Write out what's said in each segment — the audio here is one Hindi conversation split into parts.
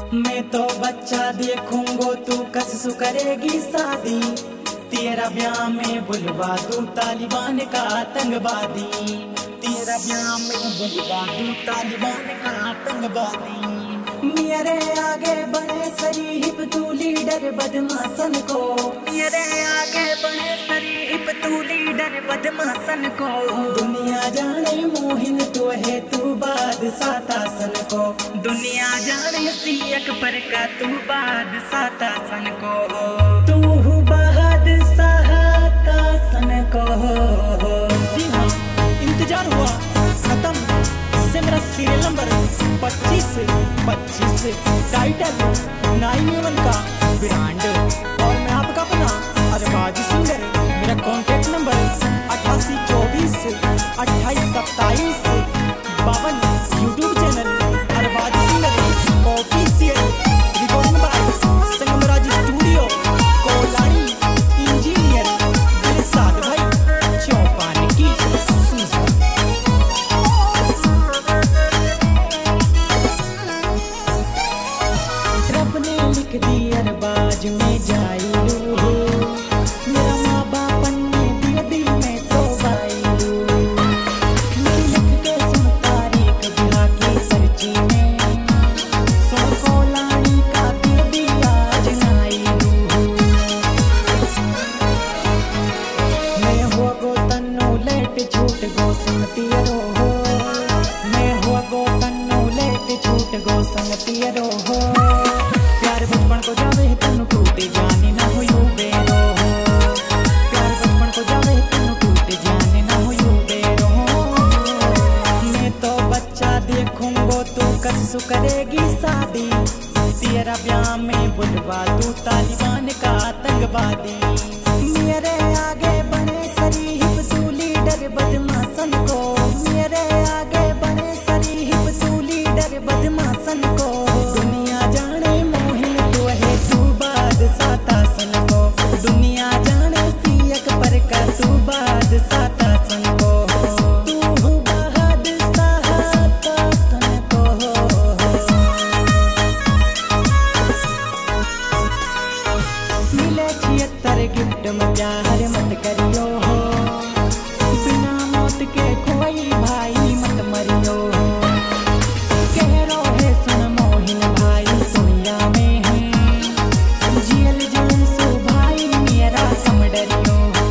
मैं तो बच्चा देखूंगो तू कसू करेगी शादी। तेरा ब्याह में बुलवा दूं तालिबान का आतंकवादी। तेरा ब्याह में बुलवा दूं तालिबान का आतंकवादी। मेरे आगे बढ़े शरीफ तू लीडर बदमाशन को। मेरे आगे बढ़े शरीफ तू लीडर बदमाशन को। दुनिया जाने मोहिन तो है तू बादशाह तासन को। दुनिया जाने सियक पर का तू बादशाह तासन को। तू बादशाह तासन को। जी हाँ, इंतजार हुआ खत्म। इससे मेरा सीरियल नंबर 25 टाइटल 9 का ब्रांड और मैं आपका अपना अरबाज सिंगर। मेरा contact number 8824 2827 52। YouTube channel Arbaz singer official. Recording by Sangamraj studio Kolani. Engineer Dilshad भाई चौपान की। रब ने लिख दी अरबाज में जाइलू हो। मेरा माँ बाप ने दिया दिल में तो बाइलू। मेरी लिख के सुन तारीख बिहा की पर्ची में। सुन कोलानी का दिया दिया जनाइलू। मैं हुआ गो तन्नू लेट छूट गो संगतियरो हो। मैं हुआ गो तन्नू लेट छूट गो संगतियरो हो। प्यार बचपन को जावे तन्नू टूटे जाने ना हो यू बेरो हो। प्यार बचपन को जावे तन्नू टूटे जाने ना हो यू बेरो हो। मैं तो बच्चा देखूंगो तू कसू करेगी शादी। तेरा ब्याह में बुलवा दूं तालिबान का आतंकवादी। मेरे आगे बढ़े शरीफ तू लीडर बदमाशन को। मेरे आगे बढ़े शरीफ तू लीडर बदमाशन को। दुनिया जाने मोहिन तो है तू बादशाह तासन को। दुनिया जाने सियक पर का तू बादशाह तासन को। तू बादशाह तासन को। मिले 76 गिफ्ट में प्यार मत करियो हो। बिना मौत के कोई भाई मत मरियो हो। कह रो है सुन मोहिन भाई सुनिया में है। जियल जान सो भाई मेरा कम डरियो हो।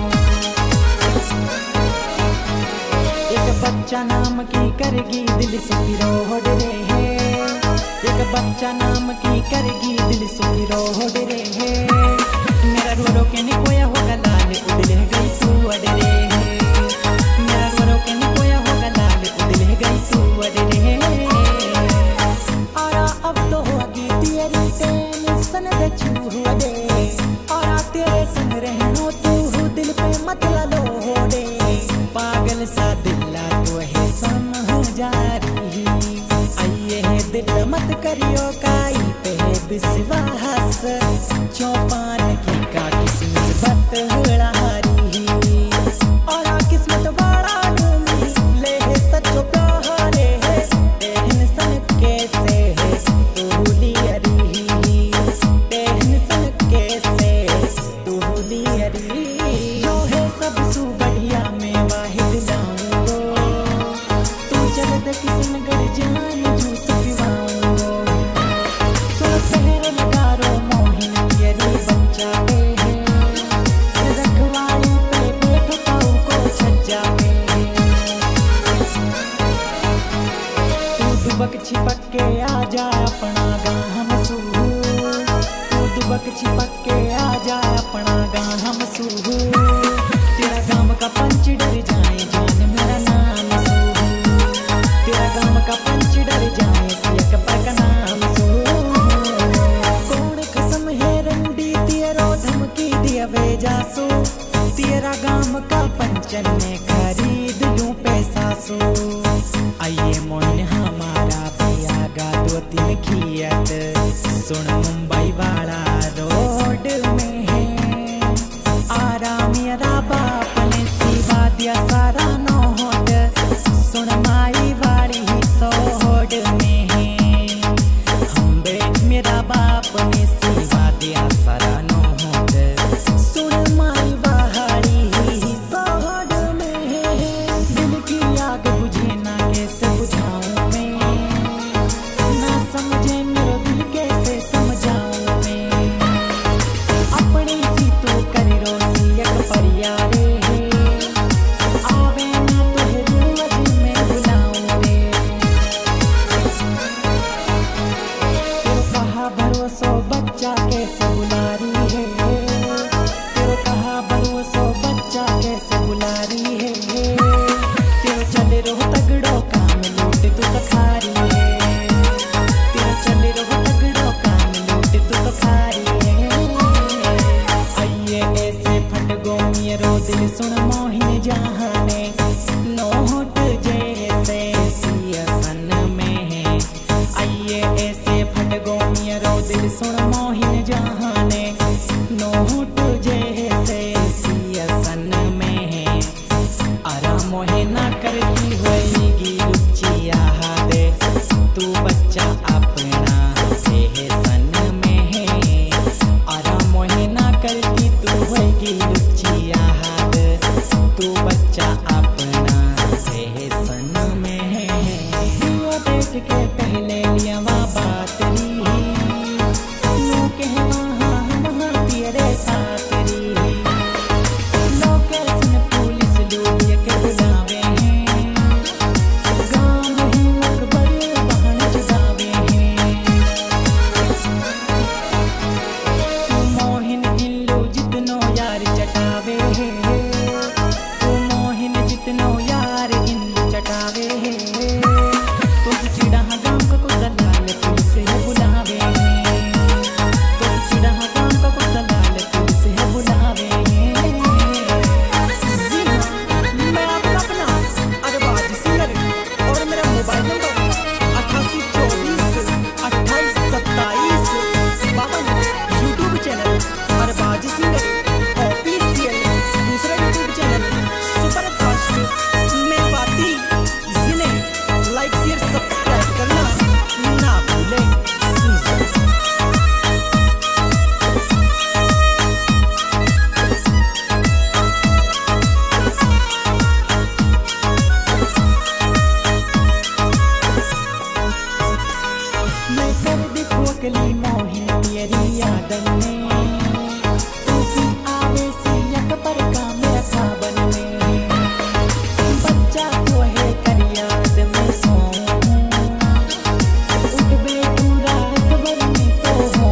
एक बच्चा नाम की करगी दिल सुखी रोड रे है। एक बच्चा नाम की करगी दिल सुखी रोड रे है। मेरा रो रो के निकोया होगा लाल उड़े गई तू अडरे है। मेरा रो रो के निकोया होगा लाल उड़े गई तू अडरे है। और अब तो होगी तेरी टेंशन दे छू दे। और तेरे संग रहनो तू दिल पे मत लो दे। पागल सा दिला तो है समझ जा रही। आइए है दिल मत करियो काई पे विश्वास। चौपान की का किस्मत बतलारी। और किस्मत वाला डूमी ले सचो प्यारे है। टेंशन कैसे है तू लियरी। टेंशन कैसे तू लियरी। जो है सबसे बढ़िया मैं वाहिद लाऊंगो। तू जल्द किस्म गड़ जान जूस पिवाऊंगो। सो पहर लगा रो मोहिन तेरी बच्चा पे है। रखवाली पे बैठो पाऊ को छज्जा पे। तू दुबक छिपक के आ जा अपना गाम सूहू। तू दुबक छिपक के आ जा अपना गाम सूहू। तेरा गाम का पंच डर जाए जान मेरा नाम सूहू। तेरा गाम का पंच डर जाए सियक पर का नाम सूहू। कौन कसम है रंडी तेरो धमकी दिया वे जासू। तेरा गाम का पंचन ने खरीद लूं पैसा सो। आइए मोइन हमारा भी आगा 2-3 खियत। सुन मुंबई वाला रोड में है। आरा मेरा बाप ने सिवा दिया सारा नोट। सुन माई वाली ही सोड में है। हम बे मेरा अपने सेवा दिया सारा नो होत सुन माई बहाड़ी सोहड़ में दिल की आग बुझे ना कैसे बुझाऊं मैं ना समझे मेरा दिल कैसे समझाऊं मैं अपने सी तो करे रोसी एक परिया रे आवे ना तुहे रोज मैं बुलाऊं रे तेरो कहा भरोसो बच्चा कैसे बुला रही है तेरो कहा भरोसो बच्चा कैसे बुला रही है तेरो चले रहो तगड़ो काम लूट तू तो खा रही है तेरो चले रहो तगड़ो काम लूट तू तो खा रही है आइए ऐसे फट गो मेरो दिल सुन मोहिन जहाने नोट जैसे सियासन में है आइए ऐसे फट गो मेरो दिल सुन मोहिन जहाने नोट जैसे सियासन में है अरा मोहे ना करती होएगी रुचि दे तू बच्चा अपना सन में है अरा मोहे ना करती तू होएगी रुचि दे तू बच्चा अपना सन में है दियो देख के पहले लिया बात री नो कहवा हम तेरे साथ री लोकेशन पुलिस लोग के बुलावे हैं गांव ही अकबर बहन जुदावे हैं तू मोहिन इल्लू जितनो यार चटावे है तू मोहिन जितनो यार इल्लू चटावे है तो चिड़ा गांव का को दलाल पुलिस है बुलावे हैं तो चिड़ा गांव का को दलाल पुलिस है बुलावे हैं जी हाँ, मैं आपका अपना अरबाज सिंगर और मेरा mobile number 8824282752 YouTube channel Arbaz singer official दूसरा यूट्यूब चैनल सुपर फास्ट मैं बाती जिन्हें लाइक शेयर सब्सक्राइब करना ना भूलें मैं कर देखो अकली मोहिन तेरी यादन में तू भी आवे सियक पर का मेरा खाबन में बच्चा तो है कर याद में सोऊं उठ बे तू रात भर में तो हो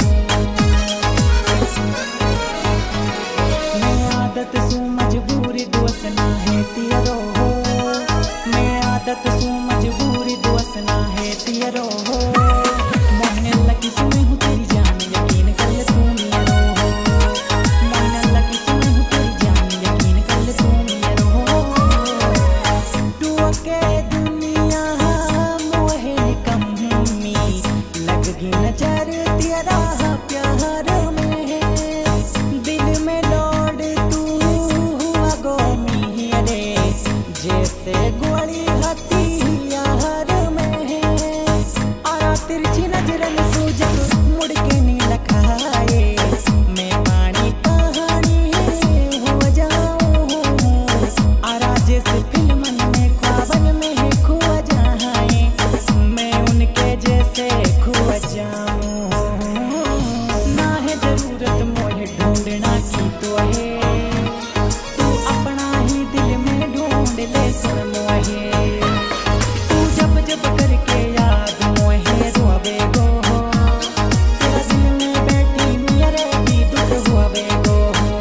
मैं आदत सू मजबूरी दोस्त ना है तेरो मैं आदत सू मजबूरी दोस्त ना है तेरो मोहन लकी सुने हूँ तेरी जान यकीन कर ले तू मेरो मोहन लकी सुने हूँ तेरी जान यकीन कर ले तू मेरो तू के दुनिया मोहे कमी लगगी नजर तेरा प्यार में दिल में लौट तू गो मेरे जैसे गोली हथियार में आरा तिरछी नजरन सूजग मुड़ के नी लखाए मैं पानी कहानी हो जाऊं आरा जैसे फिल्मन में ख्वाबन में खो जाए मैं उनके जैसे खो जाऊं ना है जरूरत मोहे ढूंढना की तो है तू अपना ही दिल में ढूंढ ले सुन मोहे तू जब जब करके याद मोहे रोवे गो तेरा दिल में बैठी मेरे भी दुख होवे गो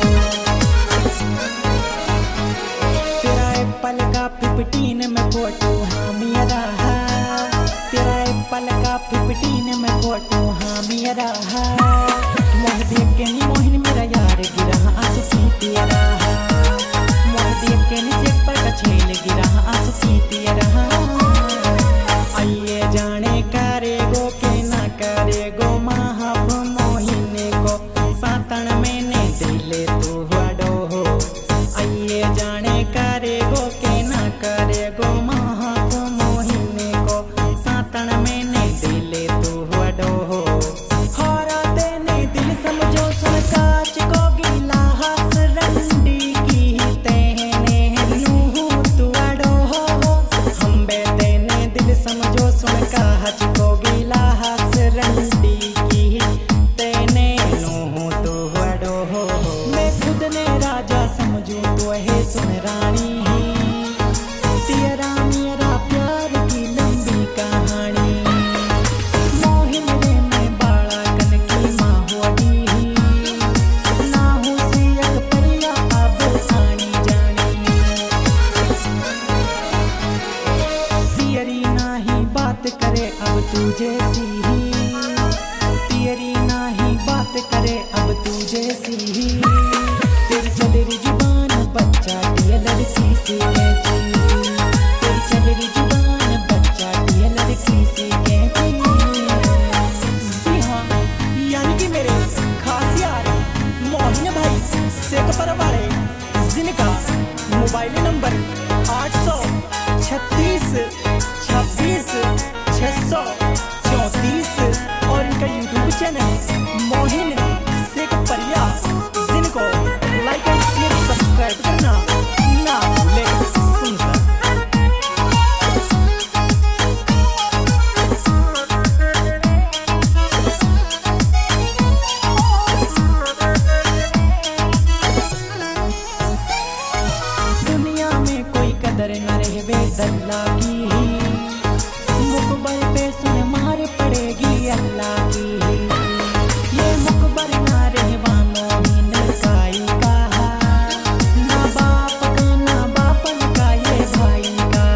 तेरा एप्पल का 15 में फोटो हाँ मेरा तेरा एप्पल का 15 में फोटो हाँ मेरा मोह देख के नी मोहिन मेरा यार गिरा आंसू की तेरा मोह देख के नी सेक पर का छेल गिरा आंसू की तेरा आइए जाने करेगो के ना करेगो महाप मोहिने को सातन मैंने दिले तू हडो हो आइए जाने करेगो के ना करेगो महाप मोहिने को सातन मैंने दिले तू हडो हो हचको गिला हस रंडी की तेने नो तो वडो हो मैं खुद ने राजा समझू तो है सुन रानी तेरा मेरा प्यार की लंबी कहानी मोहिन रे मैं बाला कन की माँ होगी ना हो सियल परिया अब आनी जानी तेरी नाही बात करे अब तू जैसी तेरी नाही बात करे अब तू जैसी तेरी चल रही जुबान बच्चा की लड़की से कहती तेरी चल रही जुबान बच्चा की लड़की से कहती जी हाँ यानी कि मेरे खास यार मोहिन भाई शेखपुर वाले जिनका मोबाइल नंबर 836 26 634 और इनका यूट्यूब चैनल मोहिन शेखपुरिया जिनको लाइक एंड शेयर सब्सक्राइब करना ना भूले सुनकर दुनिया में कोई कदर न रहे दल्ला की मुकबर पे सुन मार पड़ेगी अल्लाह की ये मुकबर ना रहवा मोहिन काई का ना बाप का ना बापन का ये भाई का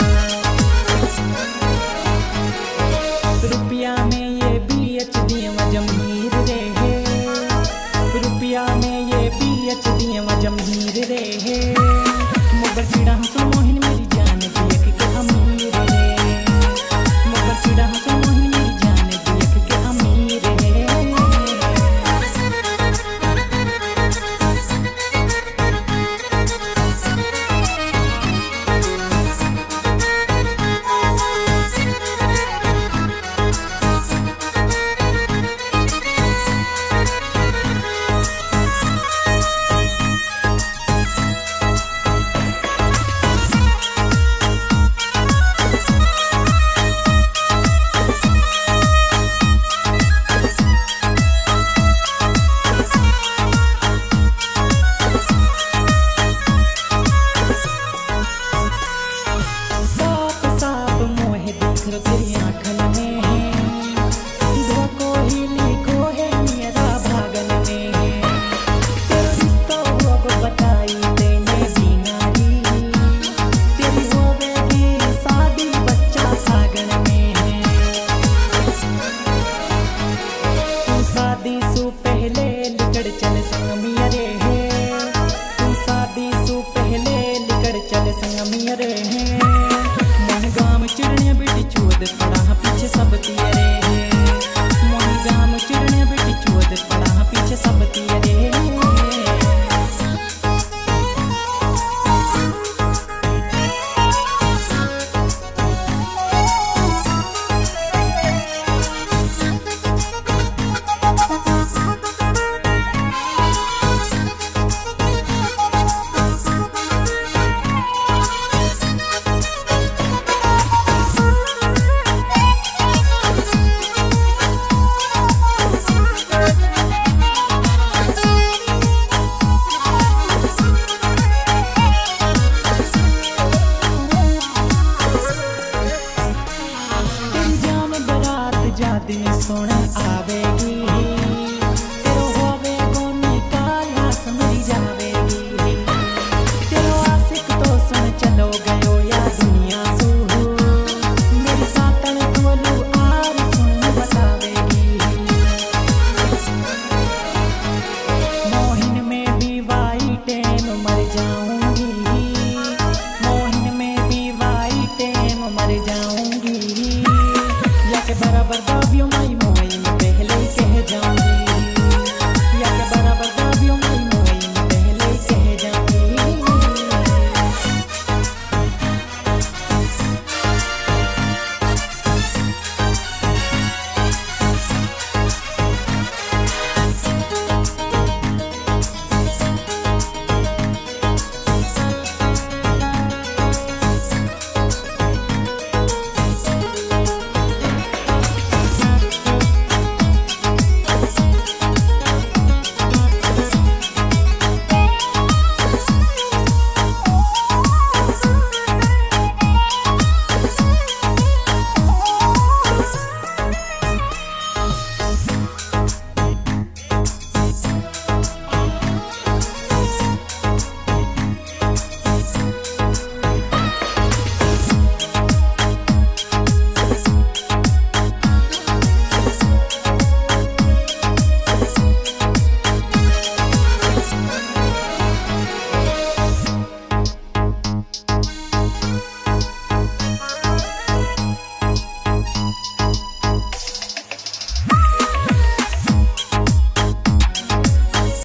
रुपया में ये PhD जमहीर रहे रुपया में ये PhD जमहीर रहे मुगर चिड़ा हंसो मोहिन मेरी जान की के अमीर रे मुगर चिड़ा हंसो मोहिन मेरी जान की के अमीर रे तेरी आँखन में है दो को ही लिखो है मेरा भागन में है तेरे रिश्तों को बताई देने बीनारी तेरी होवेगी शादी बच्चा भागन में है तू शादी सु पहले लिकड़ चल संग मियरे है तू शादी सु पहले लिकड़ चल संग मियरे है मन गाम चिड़िया बेटी चोद पड़ा पीछे सब तियरे मन गाम चिड़िया बेटी चोद पड़ा पीछे सब तियरे दिन सोना आवेगी